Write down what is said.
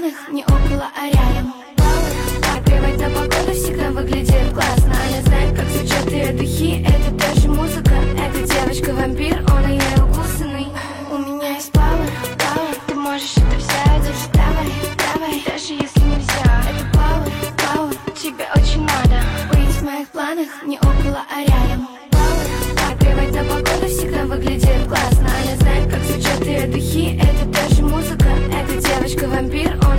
планах не около, а рядом. Плевать на погоду, всегда выглядит классно. Она знает, как звучат ее духи. Это тоже музыка. Эта девочка-вампир, он и я укусанный. У меня есть power, ты можешь это взять. Лучше давай, даже если нельзя. Это power, тебе очень надо быть в моих планах не около, а рядом. Плевать на погоду, всегда выглядит классно. Она знает, как звучат ее духи. Это тоже музыка. Эта девочка-вампир,